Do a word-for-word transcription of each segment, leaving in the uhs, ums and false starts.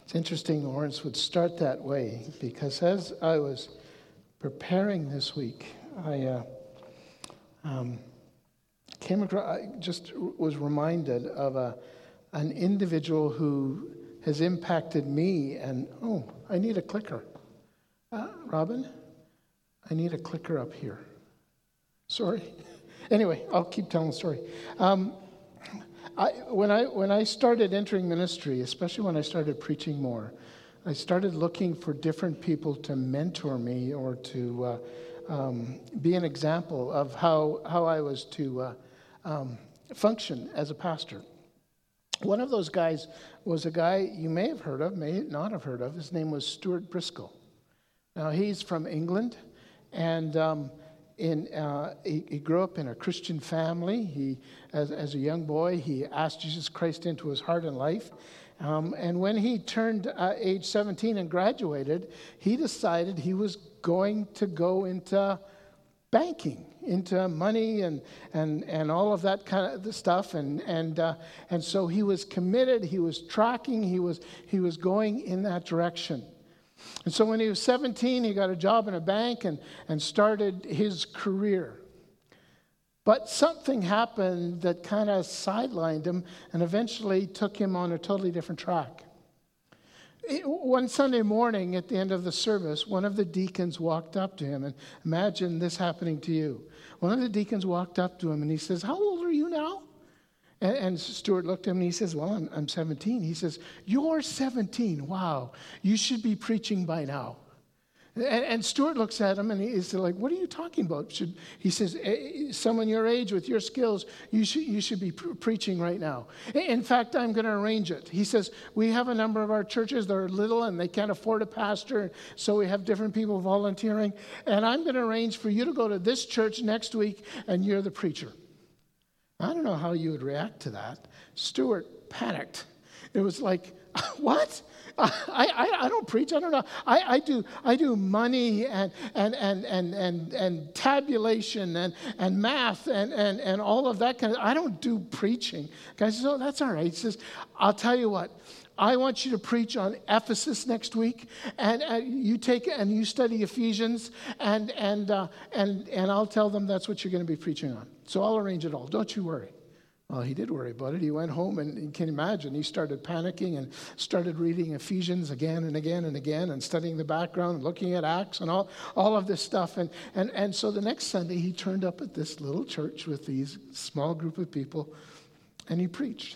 It's interesting Lawrence would start that way, because as I was preparing this week, I uh, um, came across, I just was reminded of a an individual who has impacted me. And oh, I need a clicker. Uh, Robin, I need a clicker up here. Sorry. Anyway, I'll keep telling the story. Um, I, when I when I started entering ministry, especially when I started preaching more, I started looking for different people to mentor me or to uh, um, be an example of how how I was to uh, um, function as a pastor. One of those guys was a guy you may have heard of, may not have heard of. His name was Stuart Briscoe. Now he's from England, and um, In, uh, he, he grew up in a Christian family. He, as, as a young boy, he asked Jesus Christ into his heart and life. Um, and when he turned uh, age seventeen and graduated, he decided he was going to go into banking, into money and and and all of that kind of stuff. And and uh, and so he was committed. He was tracking. He was he was going in that direction. And so when he was seventeen, he got a job in a bank and, and started his career. But something happened that kind of sidelined him and eventually took him on a totally different track. It, one Sunday morning at the end of the service, one of the deacons walked up to him. And imagine this happening to you. One of the deacons walked up to him and he says, "How old are you now?" And, and Stuart looked at him and he says, "Well, I'm, I'm seventeen. He says, "You're seventeen. Wow. You should be preaching by now." And, and Stuart looks at him and he's like, "What are you talking about?" Should, he says, "Someone your age with your skills, you should, you should be pre- preaching right now. In fact, I'm going to arrange it." He says, "We have a number of our churches that are little and they can't afford a pastor, so we have different people volunteering. And I'm going to arrange for you to go to this church next week and you're the preacher." I don't know how you would react to that. Stuart panicked. It was like, "What? I, I, I don't preach. I don't know. I, I do I do money and and and and and, and tabulation and, and math and, and, and all of that kind of. I don't do preaching." Guy says, "Oh, that's all right." He says, "I'll tell you what. I want you to preach on Ephesus next week, and, and you take and you study Ephesians, and and uh, and and I'll tell them that's what you're going to be preaching on. So I'll arrange it all. Don't you worry." Well, he did worry about it. He went home, and you can imagine, he started panicking and started reading Ephesians again and again and again, and studying the background, and looking at Acts, and all all of this stuff. And and and so the next Sunday, he turned up at this little church with these small group of people, and he preached.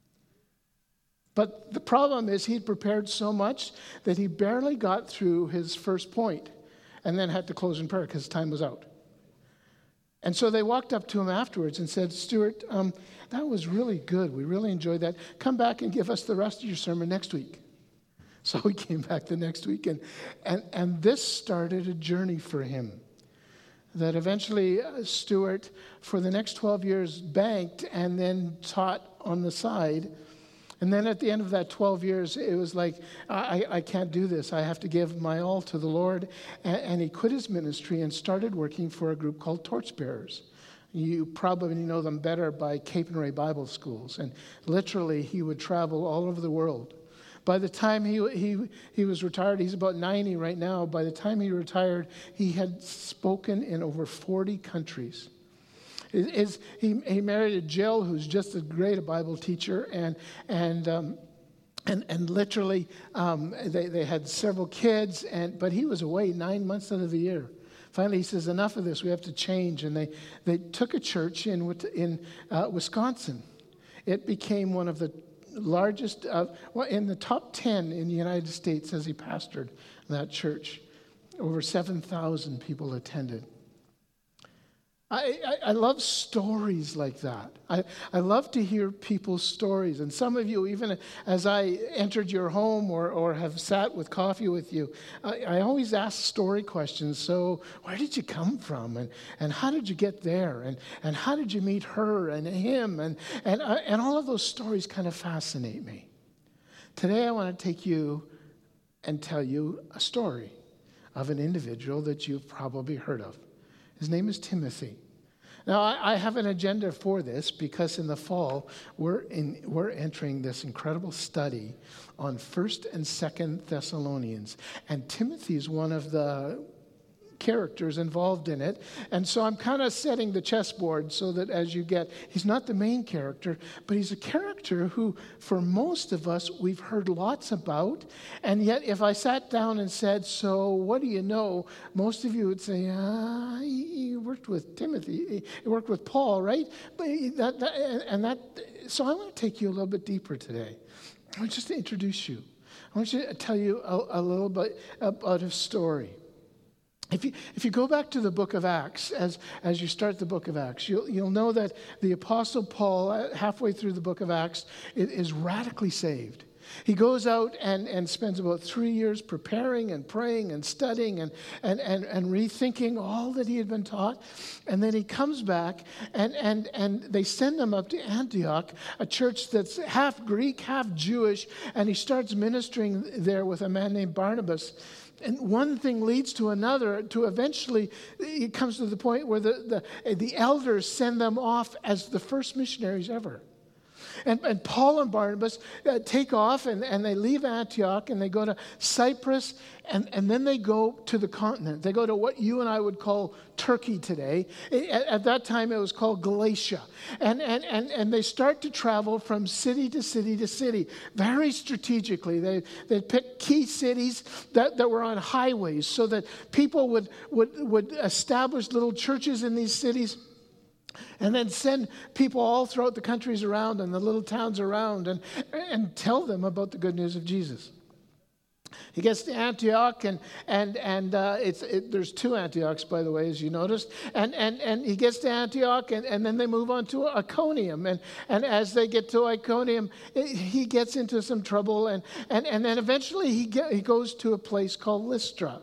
But the problem is he'd prepared so much that he barely got through his first point and then had to close in prayer because time was out. And so they walked up to him afterwards and said, "Stuart, um, that was really good. We really enjoyed that. Come back and give us the rest of your sermon next week." So he came back the next week, and, and, and this started a journey for him that eventually uh, Stuart, for the next twelve years, banked and then taught on the side. And then at the end of that twelve years, it was like, I, I can't do this. I have to give my all to the Lord. And, and he quit his ministry and started working for a group called Torchbearers. You probably know them better by Cape and Ray Bible Schools. And literally, he would travel all over the world. By the time he he he was retired, he's about ninety right now. By the time he retired, he had spoken in over forty countries. Is he, he married a Jill who's just as great a Bible teacher, and and um, and and literally um, they they had several kids, and but he was away nine months out of the year. Finally, he says, "Enough of this. We have to change." And they they took a church in in uh, Wisconsin. It became one of the largest, uh, well, in the top ten in the United States as he pastored that church. Over seven thousand people attended. I, I, I love stories like that. I, I love to hear people's stories. And some of you, even as I entered your home or, or have sat with coffee with you, I, I always ask story questions. So where did you come from? And, and how did you get there? And, and how did you meet her and him? And, and, uh, and all of those stories kind of fascinate me. Today I want to take you and tell you a story of an individual that you've probably heard of. His name is Timothy. Now, I, I have an agenda for this because in the fall, we're, in, we're entering this incredible study on First and Second Thessalonians. And Timothy is one of the characters involved in it. And so I'm kind of setting the chessboard so that as you get, he's not the main character, but he's a character who, for most of us, we've heard lots about. And yet, if I sat down and said, so what do you know? Most of you would say, ah, he, he worked with Timothy, he worked with Paul, right? But that, that, and that, so I want to take you a little bit deeper today. I want just to introduce you. I want you to tell you a, a little bit about his story. If you, if you go back to the book of Acts, as, as you start the book of Acts, you'll, you'll know that the Apostle Paul, halfway through the book of Acts, is radically saved. He goes out and, and spends about three years preparing and praying and studying and, and, and, and rethinking all that he had been taught. And then he comes back and, and, and they send him up to Antioch, a church that's half Greek, half Jewish, and he starts ministering there with a man named Barnabas. And one thing leads to another, to eventually, it comes to the point where the, the, the elders send them off as the first missionaries ever. And, and Paul and Barnabas uh, take off and, and they leave Antioch and they go to Cyprus and, and then they go to the continent. They go to what you and I would call Turkey today. At, at that time it was called Galatia. And, and, and, and they start to travel from city to city to city very strategically. They, they pick key cities that, that were on highways so that people would, would, would establish little churches in these cities. And then send people all throughout the countries around and the little towns around and, and tell them about the good news of Jesus. He gets to Antioch, and and and uh, it's it, there's two Antiochs, by the way, as you noticed. And and and he gets to Antioch, and, and then they move on to Iconium. And and as they get to Iconium, it, he gets into some trouble, and and and then eventually he get, he goes to a place called Lystra.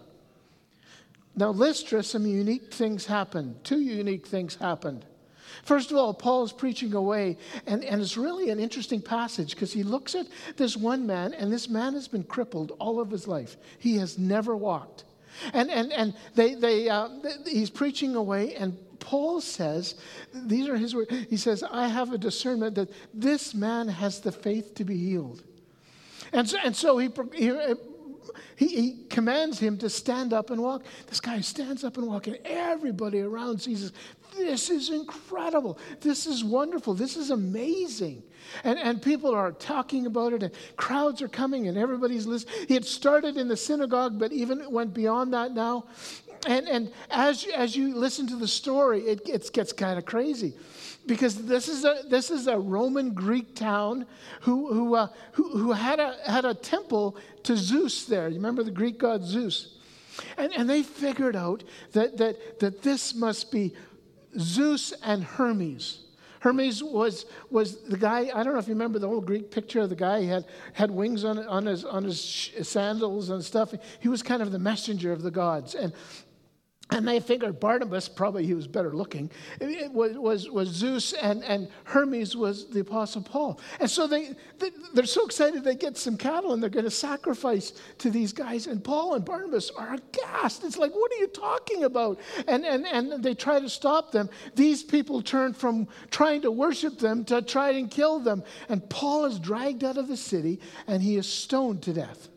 Now, Lystra, some unique things happened. Two unique things happened. First of all, Paul is preaching away, and, and it's really an interesting passage because he looks at this one man, and this man has been crippled all of his life. He has never walked. And and and they they uh, he's preaching away, and Paul says, these are his words, he says, I have a discernment that this man has the faith to be healed. And so, and so he, he He, he commands him to stand up and walk. This guy stands up and walks, and everybody around sees, this is incredible. This is wonderful. This is amazing. And, and people are talking about it, and crowds are coming, and everybody's listening. He had started in the synagogue, but even went beyond that now. And, and as, as you listen to the story, it gets, gets kind of crazy. Because this is a this is a Roman Greek town who who uh, who, who had a had a temple to Zeus there. You remember the Greek god Zeus, and and they figured out that that that this must be Zeus and Hermes. Hermes was was the guy. I don't know if you remember the old Greek picture of the guy. He had had wings on on his on his sandals and stuff. He was kind of the messenger of the gods. And. And they figured Barnabas, probably he was better looking, it was, was, was Zeus, and, and Hermes was the Apostle Paul. And so they, they, they're so excited they get some cattle and they're going to sacrifice to these guys. And Paul and Barnabas are aghast. It's like, what are you talking about? And, and, and they try to stop them. These people turn from trying to worship them to try and kill them. And Paul is dragged out of the city and he is stoned to death.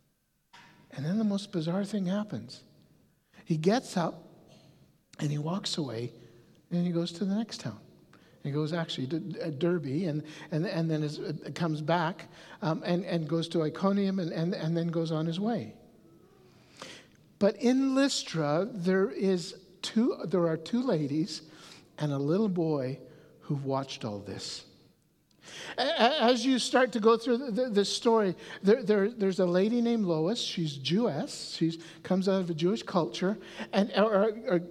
And then the most bizarre thing happens. He gets up and he walks away and he goes to the next town. He goes actually to Derbe and, and, and then is, uh, comes back um, and, and goes to Iconium and, and, and then goes on his way. But in Lystra, there is two, there are two ladies and a little boy who've watched all this. As you start to go through the, the story, there, there, there's a lady named Lois. She's Jewess. She comes out of a Jewish culture. And or, or,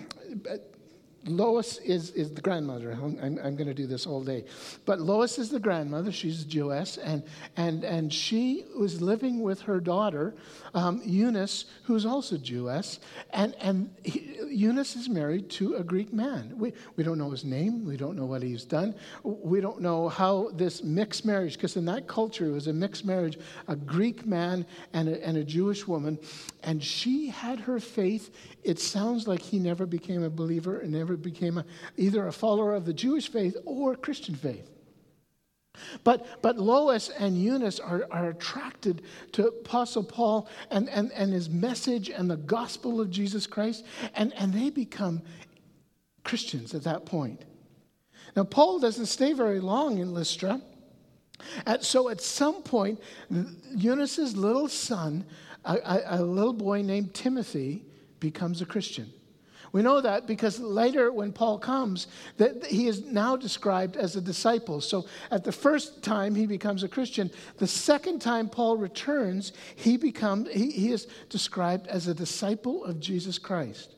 Lois is, is the grandmother. I'm, I'm going to do this all day. But Lois is the grandmother. She's Jewess. And, and, and she was living with her daughter, um, Eunice, who's also Jewess. And, and he, Eunice is married to a Greek man. We, we don't know his name. We don't know what he's done. We don't know how this mixed marriage, because in that culture it was a mixed marriage, a Greek man and a, and a Jewish woman. And she had her faith. It sounds like he never became a believer and never became a, either a follower of the Jewish faith or Christian faith. But but Lois and Eunice are, are attracted to Apostle Paul and, and, and his message and the gospel of Jesus Christ, and, and they become Christians at that point. Now, Paul doesn't stay very long in Lystra. And so at some point, Eunice's little son, a, a, a little boy named Timothy, becomes a Christian. We know that because later when Paul comes, that he is now described as a disciple. So at the first time he becomes a Christian, the second time Paul returns, he becomes he, he is described as a disciple of Jesus Christ.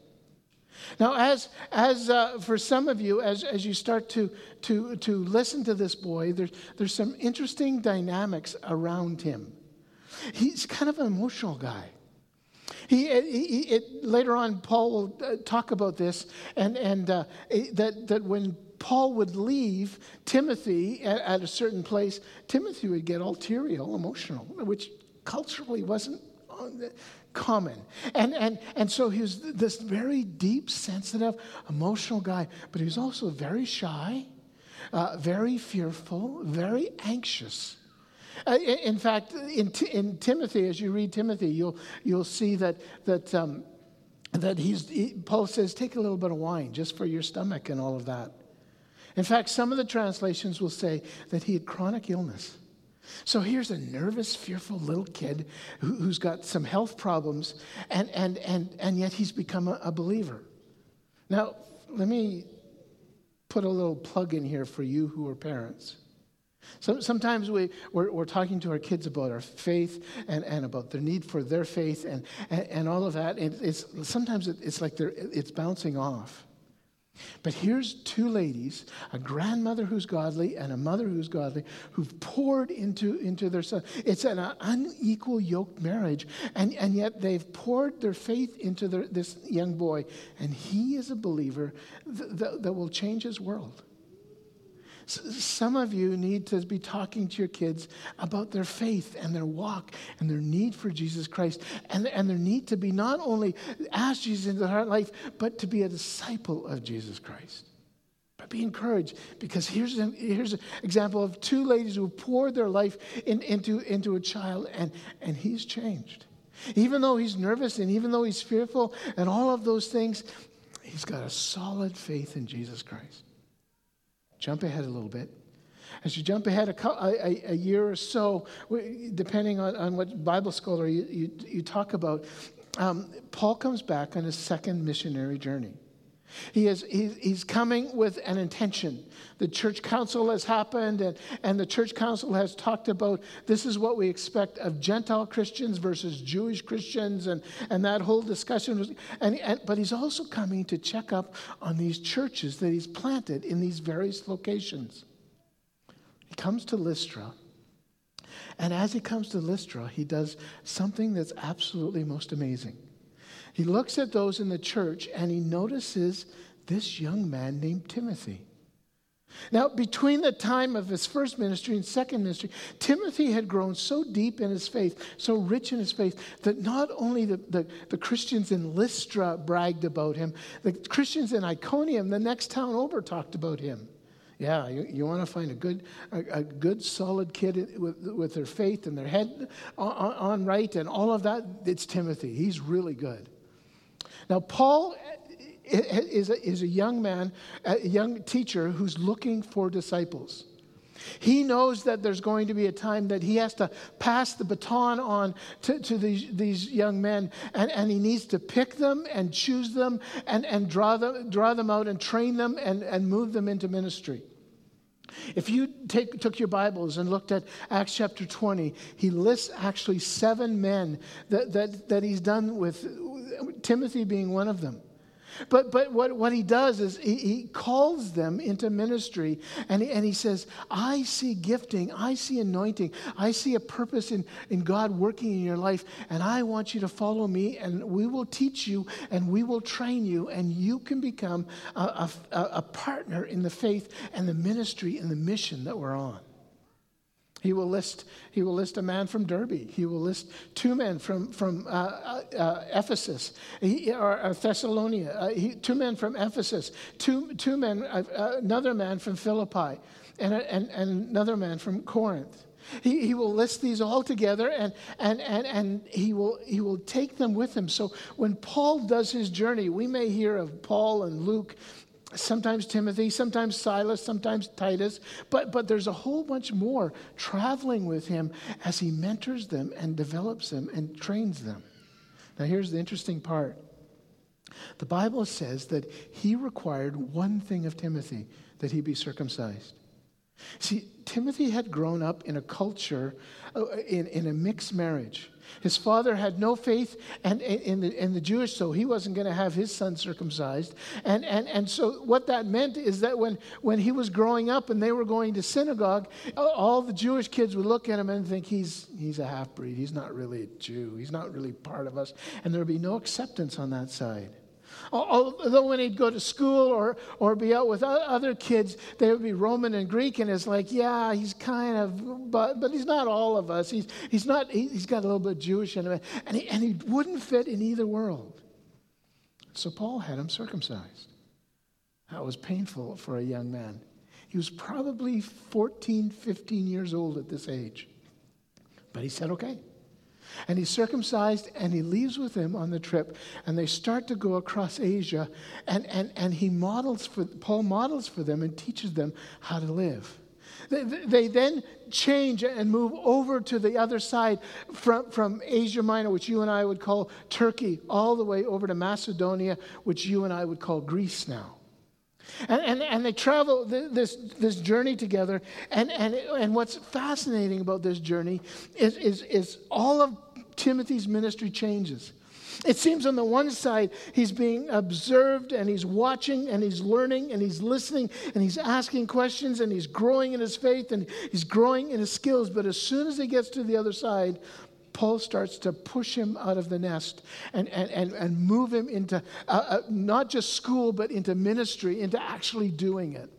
Now, as as uh, for some of you, as as you start to to to listen to this boy, there's there's some interesting dynamics around him. He's kind of an emotional guy. He, he it, later on, Paul will uh, talk about this, and and uh, that that when Paul would leave Timothy at, at a certain place, Timothy would get all teary, all emotional, which culturally wasn't common. And and and so he was this very deep, sensitive, emotional guy, but he was also very shy, uh, very fearful, very anxious. Uh, in fact, in, in Timothy, as you read Timothy, you'll you'll see that that um, that he's he, Paul says, take a little bit of wine just for your stomach and all of that. In fact, some of the translations will say that he had chronic illness. So here's a nervous, fearful little kid who, who's got some health problems, and and and and yet he's become a, a believer. Now, let me put a little plug in here for you who are parents. So, sometimes we, we're, we're talking to our kids about our faith and, and about the need for their faith and, and, and all of that. And it's, sometimes it, it's like they're, it's bouncing off. But here's two ladies, a grandmother who's godly and a mother who's godly, who've poured into, into their son. It's an unequal yoked marriage, and, and yet they've poured their faith into their, this young boy, and he is a believer th- th- that will change his world. Some of you need to be talking to your kids about their faith and their walk and their need for Jesus Christ and, and their need to be not only ask Jesus into their heart life, but to be a disciple of Jesus Christ. But be encouraged, because here's an, here's an example of two ladies who poured their life in, into, into a child, and, and he's changed. Even though he's nervous and even though he's fearful and all of those things, he's got a solid faith in Jesus Christ. Jump ahead a little bit. As you jump ahead a, a, a year or so, depending on, on what Bible scholar you, you, you talk about, um, Paul comes back on his second missionary journey. He is he's, he's coming with an intention. The church council has happened, and, and the church council has talked about this is what we expect of Gentile Christians versus Jewish Christians, and, and that whole discussion was, and, and but he's also coming to check up on these churches that he's planted in these various locations. He comes to Lystra, and as he comes to Lystra, he does something that's absolutely most amazing. He looks at those in the church and he notices this young man named Timothy. Now, between the time of his first ministry and second ministry, Timothy had grown so deep in his faith, so rich in his faith, that not only the, the, the Christians in Lystra bragged about him, the Christians in Iconium, the next town over, talked about him. Yeah, you, you want to find a good, a, a good, solid kid with, with their faith and their head on, on right and all of that. It's Timothy. He's really good. Now, Paul is a, is a young man, a young teacher who's looking for disciples. He knows that there's going to be a time that he has to pass the baton on to, to these, these young men, and, and he needs to pick them and choose them and, and draw them, draw them out and train them and, and move them into ministry. If you take, took your Bibles and looked at Acts chapter twenty, he lists actually seven men that, that, that he's done with, Timothy being one of them. But but what, what he does is he, he calls them into ministry, and he, and he says, I see gifting, I see anointing, I see a purpose in, in God working in your life, and I want you to follow me, and we will teach you, and we will train you, and you can become a, a, a partner in the faith and the ministry and the mission that we're on. He will list, he will list a man from Derbe. He will list two men from, from uh, uh, uh, Ephesus, he, or, or Thessalonica. Uh, he, two men from Ephesus. Two, two men, uh, uh, another man from Philippi, and, and, and another man from Corinth. He, he will list these all together, and, and, and, and he, will, he will take them with him. So when Paul does his journey, we may hear of Paul and Luke, sometimes Timothy, sometimes Silas, sometimes Titus, but, but there's a whole bunch more traveling with him as he mentors them and develops them and trains them. Now here's the interesting part. The Bible says that he required one thing of Timothy, that he be circumcised. See, Timothy had grown up in a culture, uh, in, in a mixed marriage. His father had no faith and in the, in the Jewish, so he wasn't going to have his son circumcised. And, and, and so what that meant is that when, when he was growing up and they were going to synagogue, all the Jewish kids would look at him and think, he's, he's a half-breed. He's not really a Jew. He's not really part of us. And there would be no acceptance on that side. Although when he'd go to school or, or be out with other kids, they would be Roman and Greek, and it's like, yeah, he's kind of, but but he's not all of us. He's he's not. He's got a little bit Jewish in him, and he and he wouldn't fit in either world. So Paul had him circumcised. That was painful for a young man. He was probably fourteen, fifteen years old at this age, but he said, okay. And he's circumcised, and he leaves with him on the trip, and they start to go across Asia, and, and, and he models for, Paul models for them and teaches them how to live. They, they then change and move over to the other side from, from Asia Minor, which you and I would call Turkey, all the way over to Macedonia, which you and I would call Greece now. And, and, and they travel this, this journey together. And, and, and what's fascinating about this journey is, is, is all of Timothy's ministry changes. It seems on the one side, he's being observed and he's watching and he's learning and he's listening and he's asking questions and he's growing in his faith and he's growing in his skills. But as soon as he gets to the other side, Paul starts to push him out of the nest and, and, and, and move him into uh, uh, not just school, but into ministry, into actually doing it.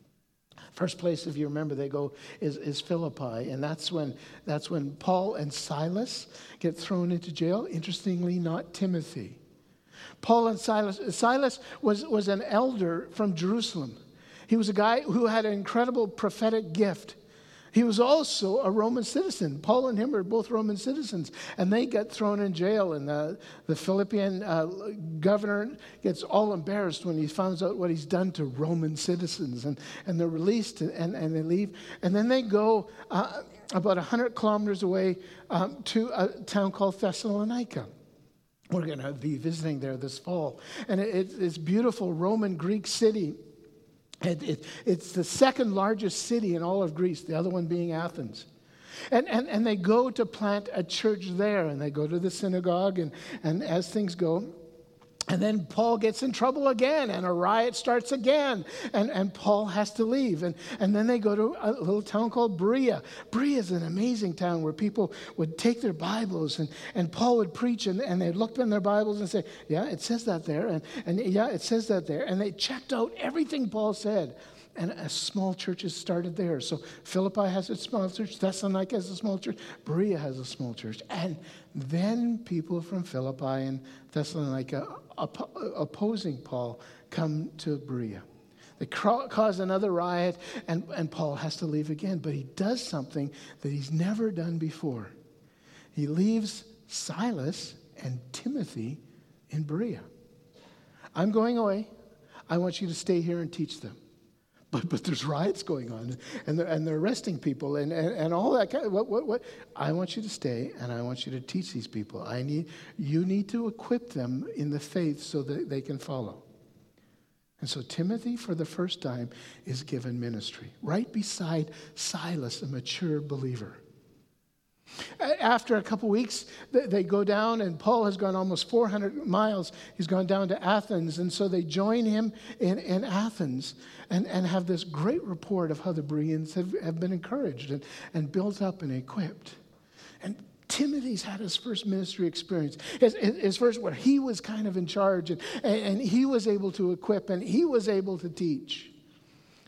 First place, if you remember, they go is, is Philippi, and that's when that's when Paul and Silas get thrown into jail. Interestingly, not Timothy. Paul and Silas. Silas was, was an elder from Jerusalem. He was a guy who had an incredible prophetic gift. He was also a Roman citizen. Paul and him are both Roman citizens, and they get thrown in jail. And the, the Philippian uh, governor gets all embarrassed when he finds out what he's done to Roman citizens. And, and they're released, and, and they leave. And then they go uh, about one hundred kilometers away um, to a town called Thessalonica. We're going to be visiting there this fall. And it, it's this beautiful Roman Greek city. It, it, it's the second largest city in all of Greece, the other one being Athens. And, and, and they go to plant a church there, and they go to the synagogue, and, and as things go, and then Paul gets in trouble again, and a riot starts again, and, and Paul has to leave. And, and then they go to a little town called Berea. Berea is an amazing town where people would take their Bibles, and, and Paul would preach, and, and they'd look in their Bibles and say, yeah, it says that there, and, and yeah, it says that there. And they checked out everything Paul said. And a small churches started there. So Philippi has a small church. Thessalonica has a small church. Berea has a small church. And then people from Philippi and Thessalonica op- opposing Paul come to Berea. They cause another riot, and, and Paul has to leave again. But he does something that he's never done before. He leaves Silas and Timothy in Berea. I'm going away. I want you to stay here and teach them. But, but there's riots going on, and they're, and they're arresting people, and, and, and all that kind of, what, what, what? I want you to stay, and I want you to teach these people. I need, you need to equip them in the faith so that they can follow. And so Timothy, for the first time, is given ministry, right beside Silas, a mature believer. After a couple weeks, they go down, and Paul has gone almost four hundred miles. He's gone down to Athens, and so they join him in, in Athens and, and have this great report of how the Bereans have, have been encouraged and, and built up and equipped. And Timothy's had his first ministry experience, his, his first where he was kind of in charge, and, and he was able to equip, and he was able to teach.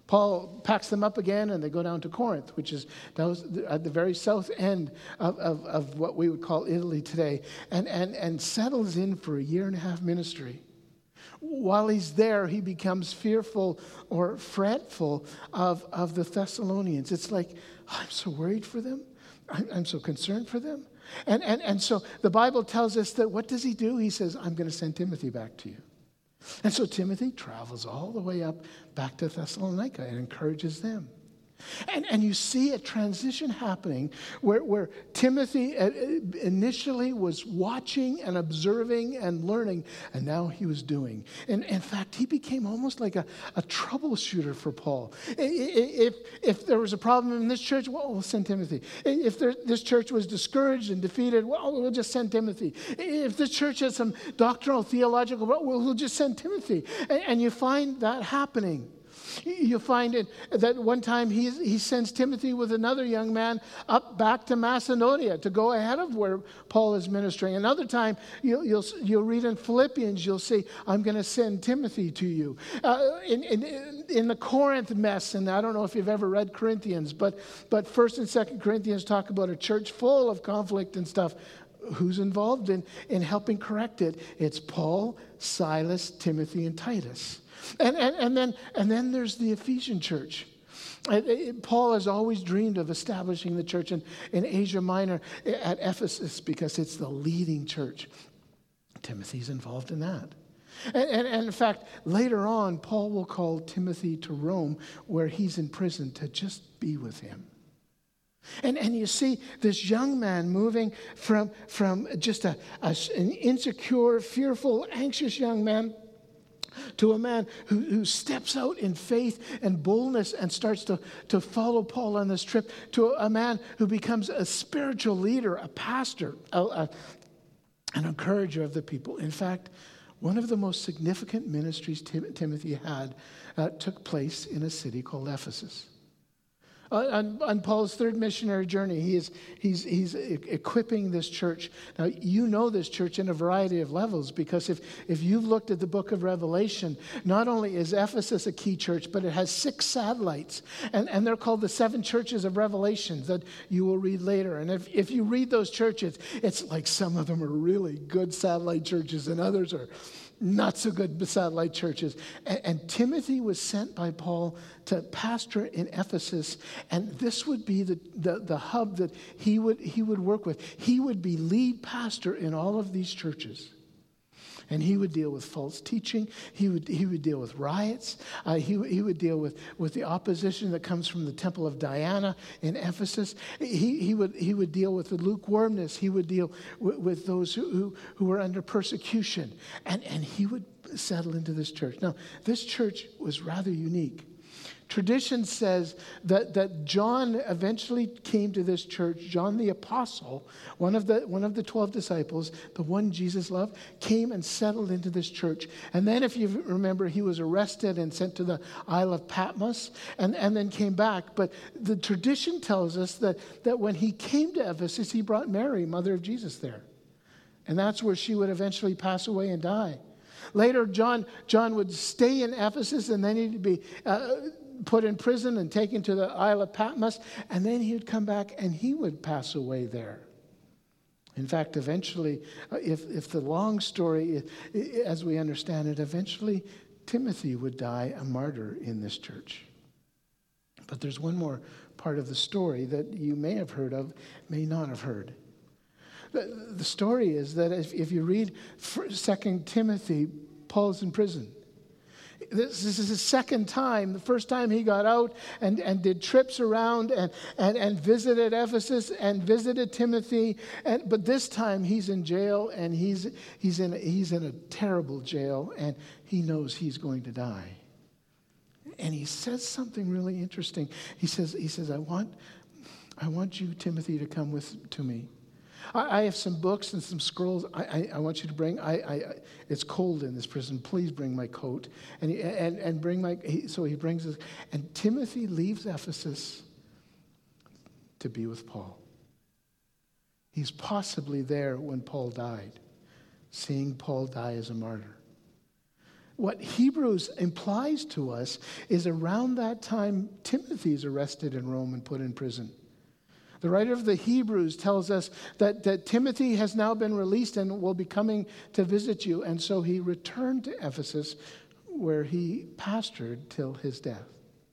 Paul packs them up again, and they go down to Corinth, which is at the very south end of, of, of what we would call Italy today, and, and, and settles in for a year and a half ministry. While he's there, he becomes fearful or fretful of, of the Thessalonians. It's like, I'm so worried for them. I'm, I'm so concerned for them. And, and, and so the Bible tells us that what does he do? He says, I'm going to send Timothy back to you. And so Timothy travels all the way up back to Thessalonica and encourages them. And, and you see a transition happening where, where Timothy initially was watching and observing and learning, and now he was doing. And in fact, he became almost like a, a troubleshooter for Paul. If, if there was a problem in this church, well, we'll send Timothy. If there, this church was discouraged and defeated, well, we'll just send Timothy. If this church has some doctrinal, theological, well, we'll just send Timothy. And, and you find that happening. You find it that one time he, he sends Timothy with another young man up back to Macedonia to go ahead of where Paul is ministering. Another time, you'll, you'll, you'll read in Philippians, you'll see, I'm going to send Timothy to you. Uh, in, in, in the Corinth mess, and I don't know if you've ever read Corinthians, but, but First and Second Corinthians talk about a church full of conflict and stuff. Who's involved in, in helping correct it? It's Paul, Silas, Timothy, and Titus. And, and, and, then, and then there's the Ephesian church. It, it, Paul has always dreamed of establishing the church in, in Asia Minor at Ephesus because it's the leading church. Timothy's involved in that. And, and, and in fact, later on, Paul will call Timothy to Rome, where he's in prison, to just be with him. And, and you see this young man moving from, from just a, a, an insecure, fearful, anxious young man to a man who, who steps out in faith and boldness and starts to, to follow Paul on this trip, to a man who becomes a spiritual leader, a pastor, a, a, an encourager of the people. In fact, one of the most significant ministries Tim, Timothy had uh, took place in a city called Ephesus. Uh, on, on Paul's third missionary journey, he is, he's, he's equipping this church. Now, you know this church in a variety of levels because if, if you've looked at the book of Revelation, not only is Ephesus a key church, but it has six satellites. And, and they're called the seven churches of Revelation that you will read later. And if, if you read those churches, it's like some of them are really good satellite churches and others are not so good satellite churches. And, and Timothy was sent by Paul to pastor in Ephesus, and this would be the, the, the hub that he would, he would work with. He would be lead pastor in all of these churches. And he would deal with false teaching. He would, he would deal with riots. Uh, he, he would deal with, with the opposition that comes from the temple of Diana in Ephesus. He, he, would, he would deal with the lukewarmness. He would deal with, with those who, who, who were under persecution. And, and he would settle into this church. Now, this church was rather unique. Tradition says that, that John eventually came to this church. John the Apostle, one of the one of the twelve disciples, the one Jesus loved, came and settled into this church. And then, if you remember, he was arrested and sent to the Isle of Patmos and, and then came back. But the tradition tells us that, that when he came to Ephesus, he brought Mary, mother of Jesus, there. And that's where she would eventually pass away and die. Later, John, John would stay in Ephesus, and then he'd be Uh, put in prison and taken to the Isle of Patmos, and then he would come back and he would pass away there. In fact, eventually, if, if the long story, as we understand it, eventually Timothy would die a martyr in this church. But there's one more part of the story that you may have heard of, may not have heard. The, the story is that if, if you read Second Timothy, Paul's in prison. This, this is his second time. The first time he got out and, and did trips around and, and, and visited Ephesus and visited Timothy. And, but this time he's in jail, and he's, he's, in, he's in a terrible jail, and he knows he's going to die. And he says something really interesting. He says, he says, I want, I want you, Timothy, to come with to me. I have some books and some scrolls I, I, I want you to bring. I, I, it's cold in this prison. Please bring my coat. And, he, and, and bring my, he, so he brings this. And Timothy leaves Ephesus to be with Paul. He's possibly there when Paul died, seeing Paul die as a martyr. what Hebrews implies to us is around that time, Timothy is arrested in Rome and put in prison. The writer of the Hebrews tells us that, that Timothy has now been released and will be coming to visit you. And so he returned to Ephesus, where he pastored till his death.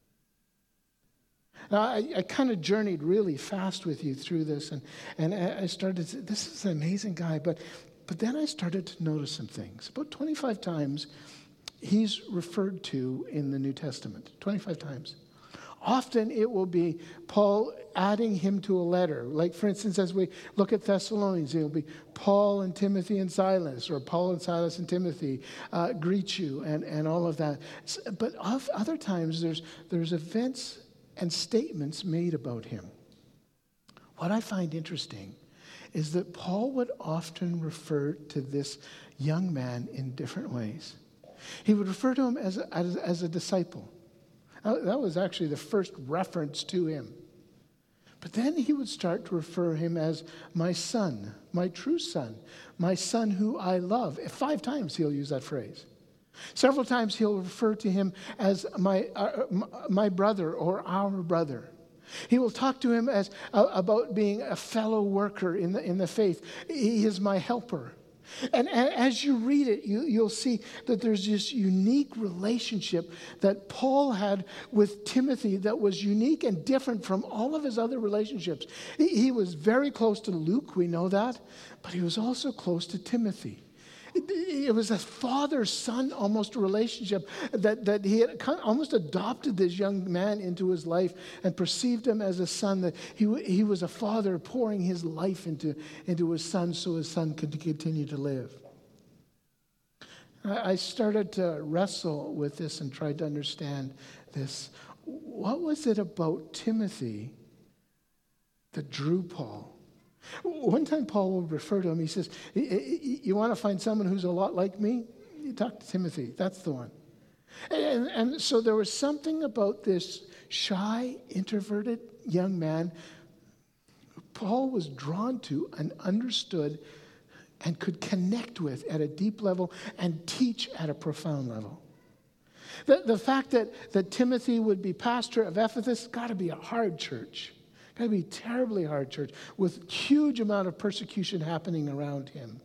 Now, I, I kind of journeyed really fast with you through this, and, and I started to, this is an amazing guy, but, but then I started to notice some things. About twenty-five times he's referred to in the New Testament, twenty-five times. Often it will be Paul adding him to a letter. Like, for instance, as we look at Thessalonians, it'll be Paul and Timothy and Silas, or Paul and Silas and Timothy uh, greet you, and, and all of that. But other times there's there's events and statements made about him. What I find interesting is that Paul would often refer to this young man in different ways. He would refer to him as a, as, as a disciple. That was actually the first reference to him. But then he would start to refer him as my son, my true son, my son who I love. Five times he'll use that phrase. Several times he'll refer to him as my, uh, my brother or our brother. He will talk to him as uh, about being a fellow worker in the, in the faith. He is my helper. And, and as you read it, you, you'll see that there's this unique relationship that Paul had with Timothy that was unique and different from all of his other relationships. He, he was very close to Luke, we know that, but he was also close to Timothy. It, it was a father-son almost relationship that, that he had kind of almost adopted this young man into his life and perceived him as a son, that he, he was a father pouring his life into, into his son so his son could continue to live. I, I started to wrestle with this and tried to understand this. What was it about Timothy that drew Paul? One time Paul would refer to him, he says, you want to find someone who's a lot like me? You talk to Timothy, that's the one. And, and so there was something about this shy, introverted young man Paul was drawn to and understood and could connect with at a deep level and teach at a profound level. The, the fact that, that Timothy would be pastor of Ephesus, got to be a hard church. Got to be a terribly hard church with huge amount of persecution happening around him.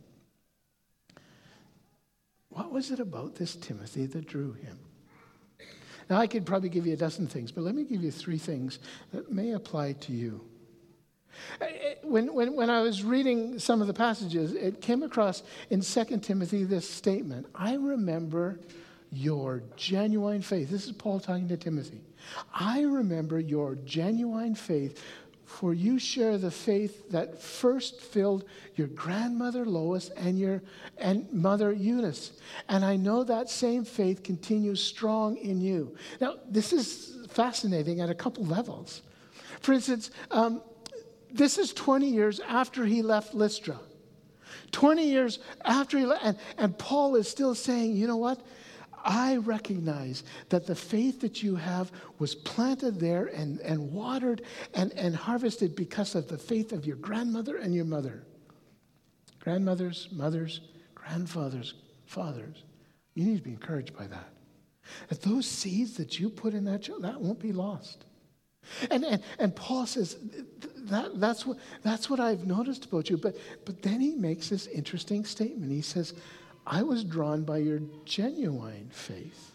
What was it about this Timothy that drew him? Now, I could probably give you a dozen things, but let me give you three things that may apply to you. When, when, when I was reading some of the passages, it came across in Second Timothy this statement, I remember your genuine faith. This is Paul talking to Timothy. I remember your genuine faith, for you share the faith that first filled your grandmother Lois and your and mother Eunice. And I know that same faith continues strong in you. Now, this is fascinating at a couple levels. For instance, um, this is twenty years after he left Lystra. twenty years after he left, and, and Paul is still saying, you know what? I recognize that the faith that you have was planted there and, and watered and, and harvested because of the faith of your grandmother and your mother. Grandmothers, mothers, grandfathers, fathers. You need to be encouraged by that. That those seeds that you put in that child, that won't be lost. And, and, and Paul says, that, that's, what, that's what I've noticed about you. But, but then he makes this interesting statement. He says, I was drawn by your genuine faith,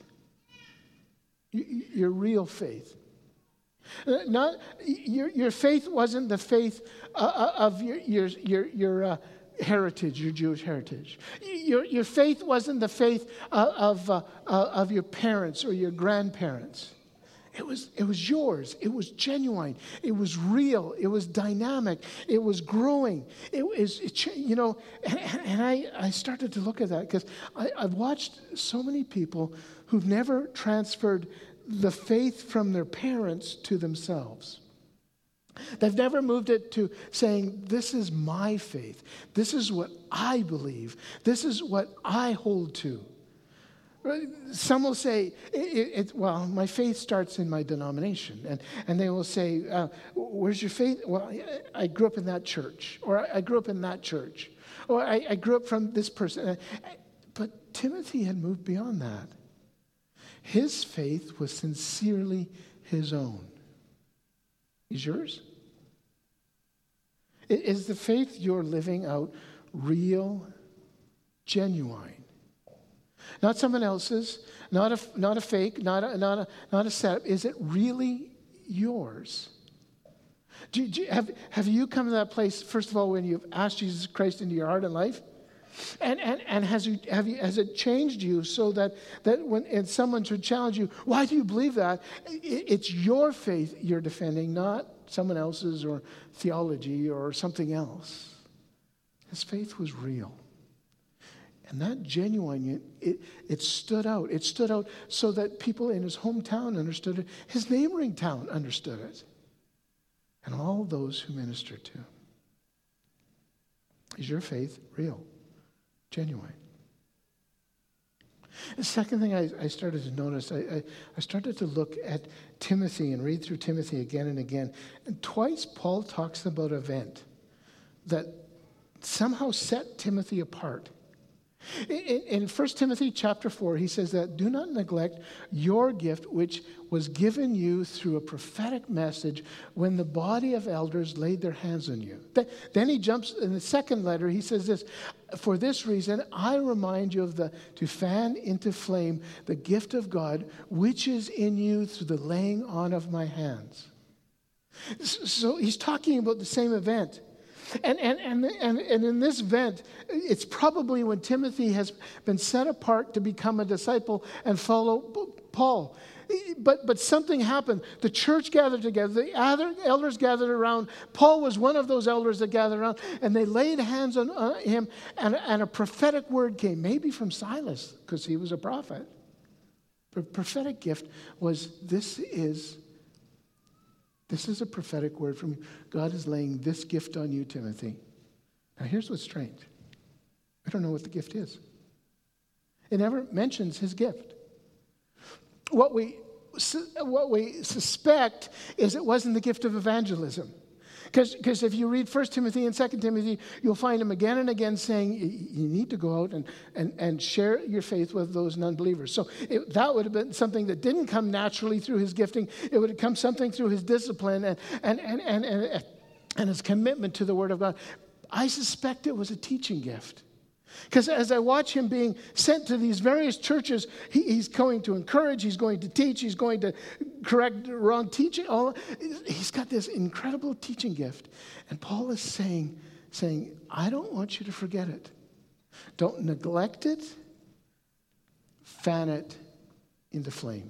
your real faith. Not your your faith wasn't the faith uh, of your your your, your uh, heritage, your Jewish heritage. Your your faith wasn't the faith uh, of uh, uh, of your parents or your grandparents. It was, it was yours. It was genuine. It was real. It was dynamic. It was growing. It was, it, you know, and, and I, I started to look at that because I've watched so many people who've never transferred the faith from their parents to themselves. They've never moved it to saying, this is my faith. This is what I believe. This is what I hold to. Some will say, it, it, well, my faith starts in my denomination. And, and they will say, uh, where's your faith? Well, I grew up in that church. Or I grew up in that church. Or I, I grew up from this person. but Timothy had moved beyond that. His faith was sincerely his own. Is yours? Is the faith you're living out real, genuine? Not someone else's, not a, not a fake, not a, not a, not a setup. Is it really yours? Do, do, have, have you come to that place, first of all, when you've asked Jesus Christ into your heart and life? And, and, and has, you, have you, has it changed you so that, that when and someone should challenge you, why do you believe that? It, it's your faith you're defending, not someone else's or theology or something else. His faith was real. And that genuine, it, it stood out. It stood out so that people in his hometown understood it. His neighboring town understood it. And all those who ministered to him. Is your faith real? Genuine? The second thing I, I started to notice, I, I, I started to look at Timothy and read through Timothy again and again. And twice Paul talks about an event that somehow set Timothy apart. In, in First Timothy chapter four, he says that, do not neglect your gift, which was given you through a prophetic message when the body of elders laid their hands on you. Then he jumps in the second letter, he says this, for this reason, I remind you of the, to fan into flame the gift of God, which is in you through the laying on of my hands. So he's talking about the same event. And, and, and, and, and in this event, it's probably when Timothy has been set apart to become a disciple and follow Paul. But, but something happened. The church gathered together. The other elders gathered around. Paul was one of those elders that gathered around. And they laid hands on uh, him. And, and a prophetic word came, maybe from Silas, because he was a prophet. The prophetic gift was, this is This is a prophetic word from you. God is laying this gift on you, Timothy. Now, here's what's strange. We don't know what the gift is. It never mentions his gift. What we, what we suspect is it wasn't the gift of evangelism. Because if you read First Timothy and Second Timothy, you'll find him again and again saying, you need to go out and, and, and share your faith with those non-believers. So it, that would have been something that didn't come naturally through his gifting. It would have come something through his discipline and, and, and, and, and, and his commitment to the Word of God. I suspect it was a teaching gift. Because as I watch him being sent to these various churches, he, he's going to encourage, he's going to teach, he's going to correct wrong teaching. All, he's got this incredible teaching gift. And Paul is saying, saying, I don't want you to forget it. Don't neglect it. Fan it into flame.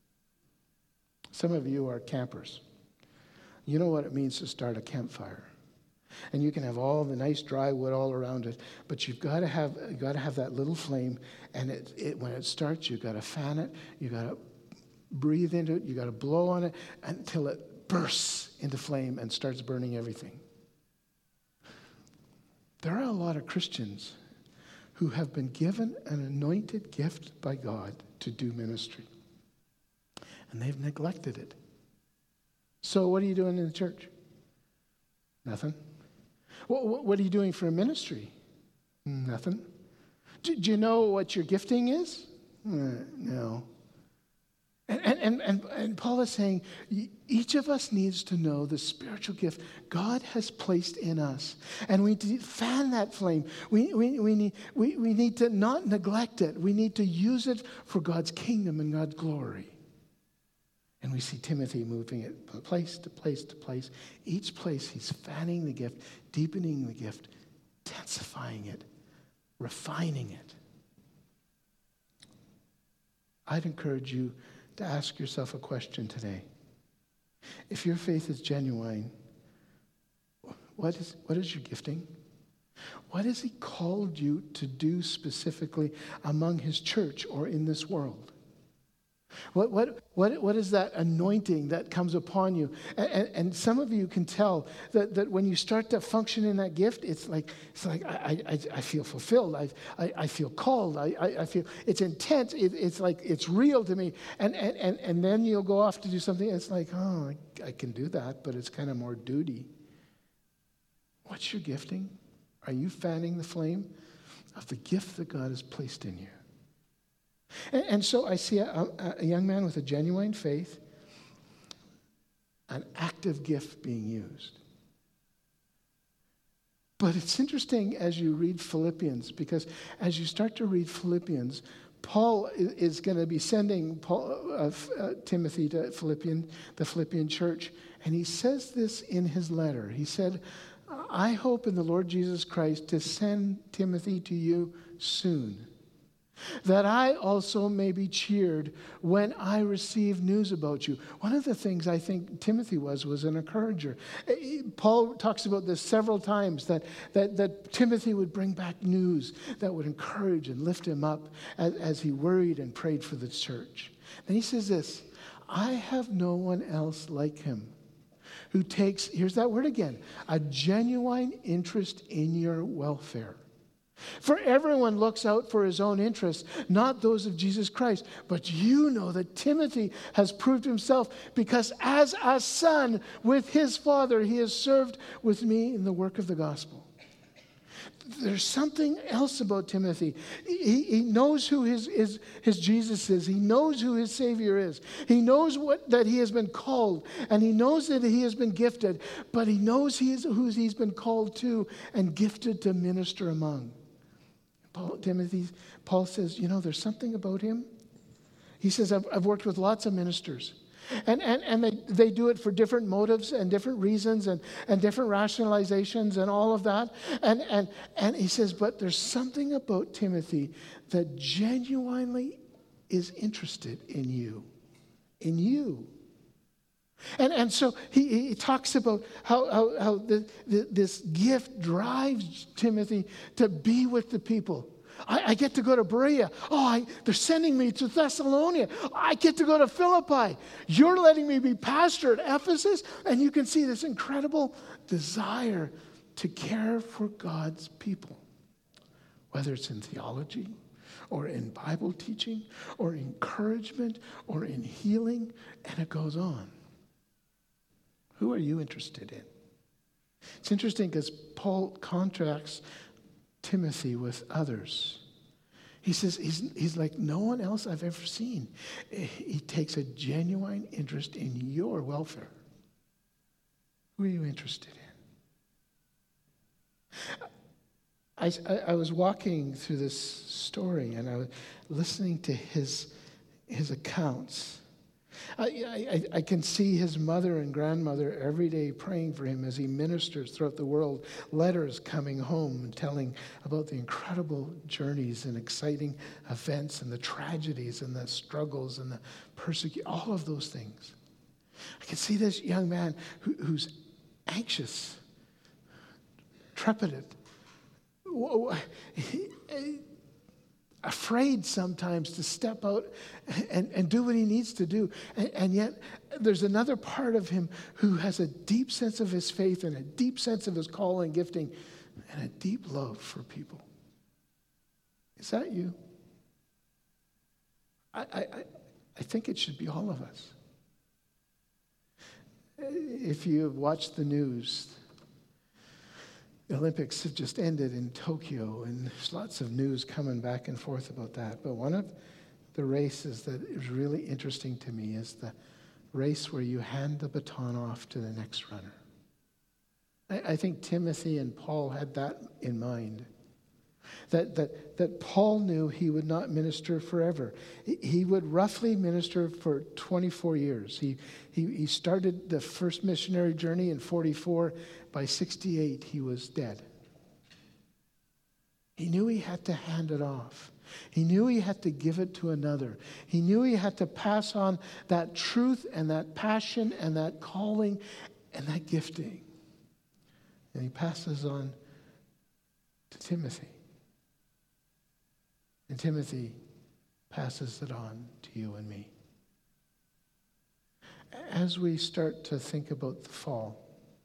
Some of you are campers. You know what it means to start a campfire. And you can have all the nice dry wood all around it, but you've got to have you've got to have that little flame, and it, it when it starts, you've got to fan it, you've got to breathe into it, you've got to blow on it until it bursts into flame and starts burning everything. There are a lot of Christians who have been given an anointed gift by God to do ministry, and they've neglected it. So what are you doing in the church? Nothing. What are you doing for a ministry? Nothing. Do, do you know what your gifting is? Uh, no. And, and, and, and Paul is saying, each of us needs to know the spiritual gift God has placed in us. And we need to fan that flame. We, we, we, need, we, we need to not neglect it. We need to use it for God's kingdom and God's glory. And we see Timothy moving it from place to place to place. Each place he's fanning the gift, deepening the gift, intensifying it, refining it. I'd encourage you to ask yourself a question today. If your faith is genuine, what is, what is your gifting? What has he called you to do specifically among his church or in this world? What, what, what, what is that anointing that comes upon you? And, and, and some of you can tell that, that when you start to function in that gift, it's like, it's like I, I, I feel fulfilled. I, I, I feel called. I, I, I feel it's intense. It, it's like it's real to me. And, and, and, and then you'll go off to do something. It's like, oh, I, I can do that, but it's kind of more duty. What's your gifting? Are you fanning the flame of the gift that God has placed in you? And, and so I see a, a, a young man with a genuine faith, an active gift being used. But it's interesting as you read Philippians, because as you start to read Philippians, Paul is going to be sending Paul, uh, uh, Timothy to Philippian, the Philippian church. And he says this in his letter. He said, I hope in the Lord Jesus Christ to send Timothy to you soon, that I also may be cheered when I receive news about you. One of the things I think Timothy was, was an encourager. Paul talks about this several times, that, that, that Timothy would bring back news that would encourage and lift him up as, as he worried and prayed for the church. Then he says this, I have no one else like him who takes, here's that word again, a genuine interest in your welfare. For everyone looks out for his own interests, not those of Jesus Christ. But you know that Timothy has proved himself, because as a son with his father, he has served with me in the work of the gospel. There's something else about Timothy. He, he knows who his, his, his Jesus is. He knows who his Savior is. He knows what, that he has been called, and he knows that he has been gifted, but he knows he is, who he's been called to and gifted to minister among. Paul, Timothy, Paul says, you know, there's something about him. He says, I've, I've worked with lots of ministers. And, and, and they, they do it for different motives and different reasons and, and different rationalizations and all of that. And, and, and he says, but there's something about Timothy that genuinely is interested in you. In you. And, and so he, he talks about how, how, how the, the, this gift drives Timothy to be with the people. I, I get to go to Berea. Oh, I, they're sending me to Thessalonica. I get to go to Philippi. You're letting me be pastor at Ephesus. And you can see this incredible desire to care for God's people, whether it's in theology or in Bible teaching or encouragement or in healing, and it goes on. Who are you interested in? It's interesting because Paul contrasts Timothy with others. He says he's, he's like no one else I've ever seen. He takes a genuine interest in your welfare. Who are you interested in? I, I, I was walking through this story and I was listening to his, his accounts. I, I, I can see his mother and grandmother every day praying for him as he ministers throughout the world, letters coming home and telling about the incredible journeys and exciting events and the tragedies and the struggles and the persecution, all of those things. I can see this young man who, who's anxious, trepidant, afraid sometimes to step out and, and do what he needs to do. And, and yet there's another part of him who has a deep sense of his faith and a deep sense of his call and gifting and a deep love for people. Is that you? I, I, I think it should be all of us. If you have watched the news, the Olympics have just ended in Tokyo, and there's lots of news coming back and forth about that. But one of the races that is really interesting to me is the race where you hand the baton off to the next runner. I, I think Timothy and Paul had that in mind. That, that, that Paul knew he would not minister forever. He would roughly minister for twenty-four years. He, he, he started the first missionary journey in forty-four. By sixty-eight, he was dead. He knew he had to hand it off. He knew he had to give it to another. He knew he had to pass on that truth and that passion and that calling and that gifting. And he passes on to Timothy. And Timothy passes it on to you and me. As we start to think about the fall,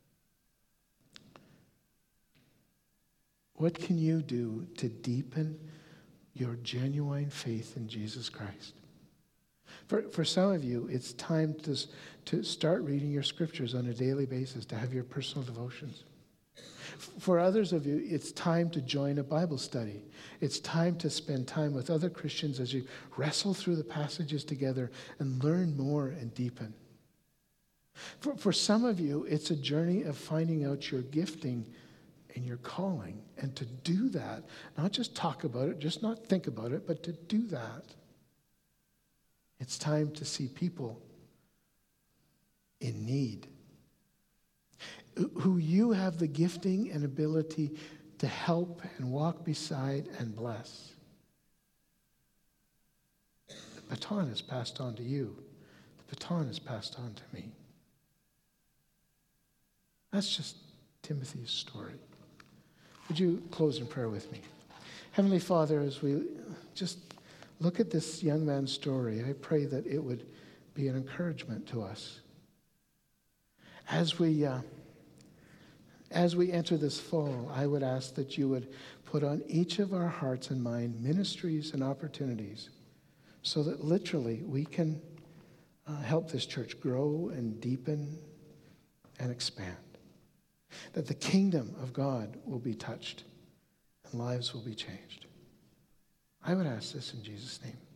what can you do to deepen your genuine faith in Jesus Christ? For, for some of you, it's time to, to start reading your scriptures on a daily basis, to have your personal devotions. For others of you, it's time to join a Bible study. It's time to spend time with other Christians as you wrestle through the passages together and learn more and deepen. For, for some of you, it's a journey of finding out your gifting and your calling. And to do that, not just talk about it, just not think about it, but to do that, it's time to see people in need, who you have the gifting and ability to help and walk beside and bless. The baton is passed on to you. The baton is passed on to me. That's just Timothy's story. Would you close in prayer with me? Heavenly Father, as we just look at this young man's story, I pray that it would be an encouragement to us. As we, uh, as we enter this fall, I would ask that you would put on each of our hearts and mind ministries and opportunities so that literally we can uh, help this church grow and deepen and expand. That the kingdom of God will be touched and lives will be changed. I would ask this in Jesus' name.